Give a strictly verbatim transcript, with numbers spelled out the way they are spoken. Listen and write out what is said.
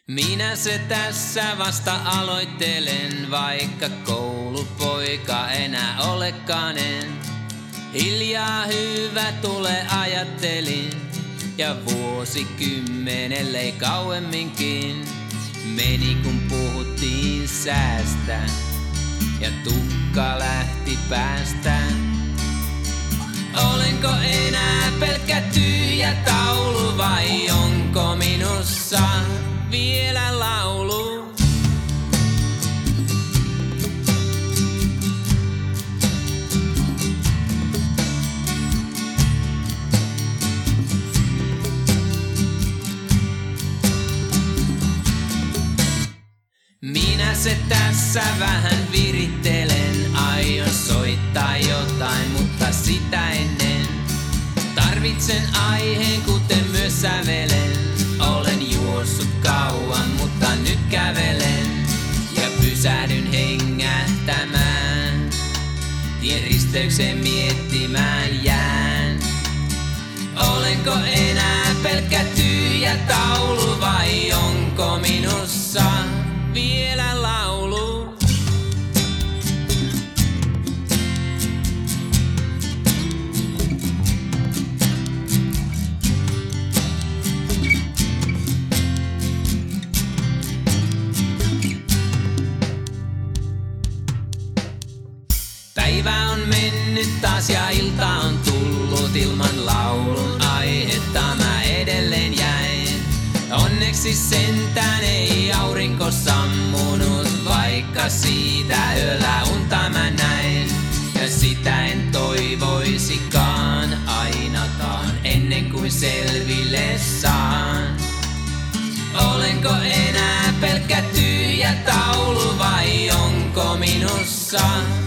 Minä se tässä vasta aloittelen, vaikka koulupoika enää olekaan en. Hiljaa hyvä tule ajattelin, ja vuosikymmenelle ei kauemminkin meni kun puhuttiin säästä, ja tukka lähti päästä. Olenko enää pelkkä tyhjä taulu vai onko minussa vielä laulu? Minä se tässä vähän virittelen, aion soittaa jotain, mutta sitä ennen tarvitsen aiheen, kuten myös sävelen. Olen juossut kauan, mutta nyt kävelen ja pysähdyn hengähtämään. Tien risteyksen miettimään jään. Olenko enää pelkkä tyhjä taulu vai onko minussa vielä laulu? Päivä on mennyt taas ja ilta on tullut, ilman laulun aihetta mä edelleen jäin. Onneksi sentään ei aurinko sammunut, vaikka siitä yöllä unta mä näin. Ja sitä en toivoisikaan ainakaan, ennen kuin selville saan. Olenko enää pelkkä tyhjä taulu vai onko minussa